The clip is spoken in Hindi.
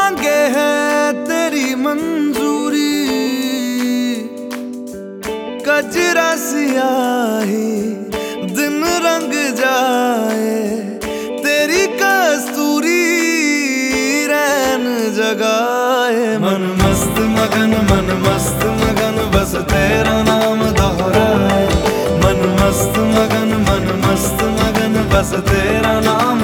मांगे है तेरी मंजूरी, कजरा सियाही दिन रंग जाए, तेरी कस्तूरी रैन जगाए। मन मस्त मगन बस तेरा नाम दोहराए। मन मस्त मगन बस तेरा नाम